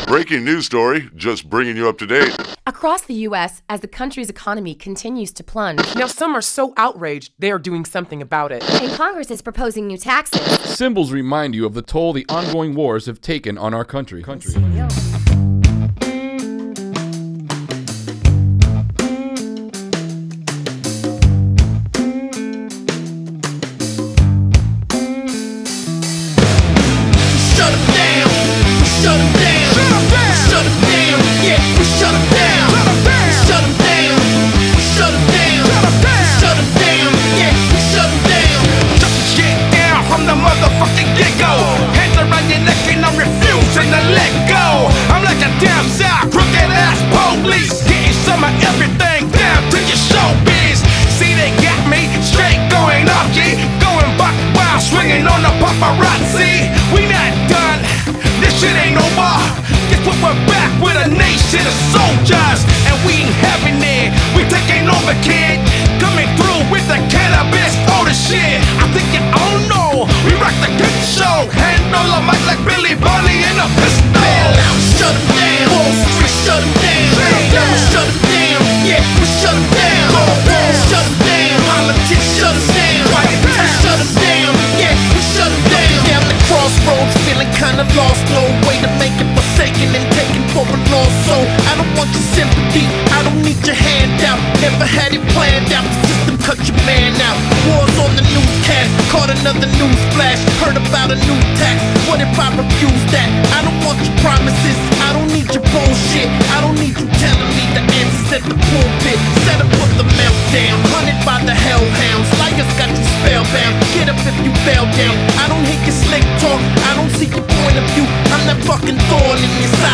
Breaking news story, just bringing you up to date. Across the U.S., as the country's economy continues to plunge. Now some are so outraged, they are doing something about it. And Congress is proposing new taxes. Symbols remind you of the toll the ongoing wars have taken on our country. Paparazzi, we not done. This shit ain't over. Guess what? We're back with a nation of soldiers, and we ain't having it. We taking over, kid. Coming through with the cannabis, all the shit. I think you all know we rock the good show. Handle a mic like Billy Bunny and a pistol. Shut 'em down. Wall Street, shut 'em down. Shut 'em down. Yeah, we shut 'em down. Shut 'em down. Politics, shut 'em down. Shut 'em down. Yeah, we shut 'em down. Down the crossroads, feeling kinda lost. No way to make it, forsaken and taken for a lost soul. I don't want your sympathy, I don't need your handout. Never had it planned out, the system cut your man out. Wars on the newscast, caught another news flash. Heard about a new tax, what if I refuse that? I don't want your promises, I don't need your bullshit. I don't need you telling me the answers at the pulpit. Set up with the meltdown, hunted by the hellhounds. Liars got you spellbound, get up if you fell down. I don't hear your slick talk, I don't see your point of view. I'm that fucking thorn in your side.